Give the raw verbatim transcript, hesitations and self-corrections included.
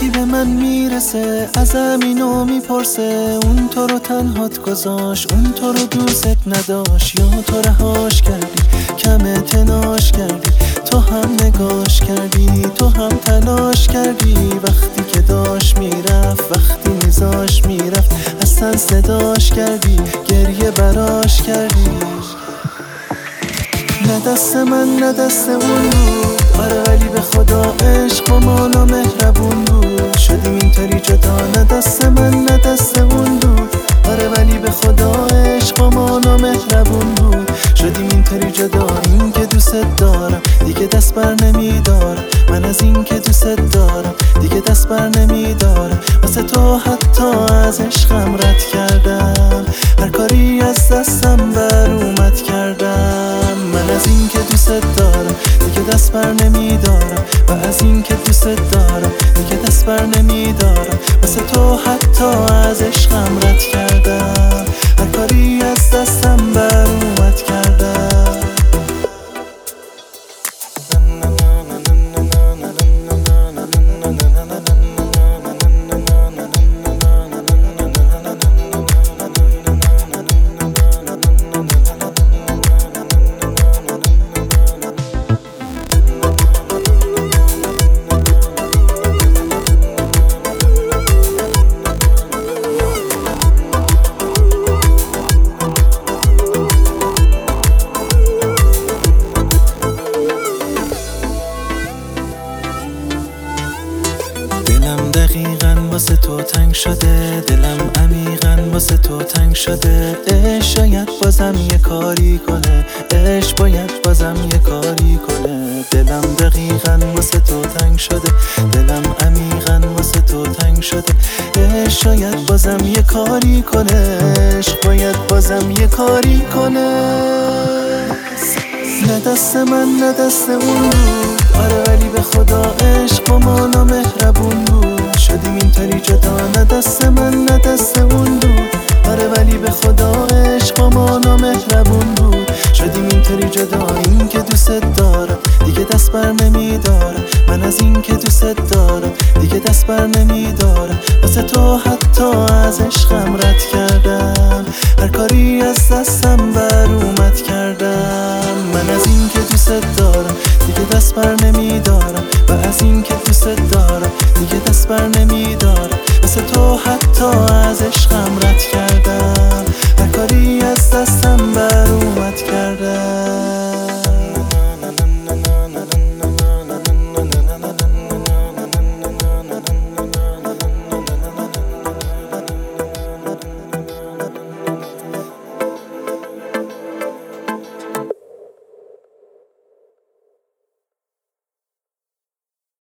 وقتی به من میرسه ازم اینو میپرسه اون تو رو تنهات گذاشت، اون تو رو دوست نداشت، یا تو رهاش کردی کم اعتناش کردی، تو هم نگاش کردی، تو هم تلاش کردی، وقتی که داشت میرفت، وقتی میذاش میرفت اصلا صداش کردی، گریه براش کردی. نه دست من نه دست اون بود، آره ولی به خدا عشق و مالا مهربون بود، شدیم اینطوری جدا. نه دست من نه دست اون بود، آره ولی به خدا عشق و مالا مهربون بود، شدیم اینطوری جدا. این که دوست دارم دیگه دست بر نمیدارم، من از این که دوست دارم دیگه دست بر نمیدارم، واسه تو حتی از عشقم رد کردم، هر کاری از دستم بر اومد کردم. من از این که دوست دارم دیگه دست بر نمیدارم، و از این که دوست دارم دیگه دست بر نمیدارم، واسه تو حتی از عشقم رد کردم، هر کاری از دستم بر اومد کردم. دلم دقیقاً واسه تو تنگ شده، دلم عمیقاً واسه تو تنگ شده، عشق شاید بازم یه کاری کنه، عشق باید بازم یه کاری کنه. دلم دقیقاً واسه تو تنگ شده، دلم عمیقاً واسه تو تنگ شده، عشق شاید بازم یه کاری کنه، عشق باید بازم یه کاری کنه. نه دست من نه دست اون بود، آره ولی به خدا عشق و مالا مهربون بود، شدیم اینطوری جدا. نه دست من نه دست اون بود، آره ولی به خدا عشق و مالا مهربون بود، شدیم اینطوری جدا. این که دوست دارم دیگه دست بر نمیدارم، من از این که دوست دارم دیگه دست بر نمیدارم، واسه تو حتی از عشقم رد کردم، هر کاری از دستم بر اومد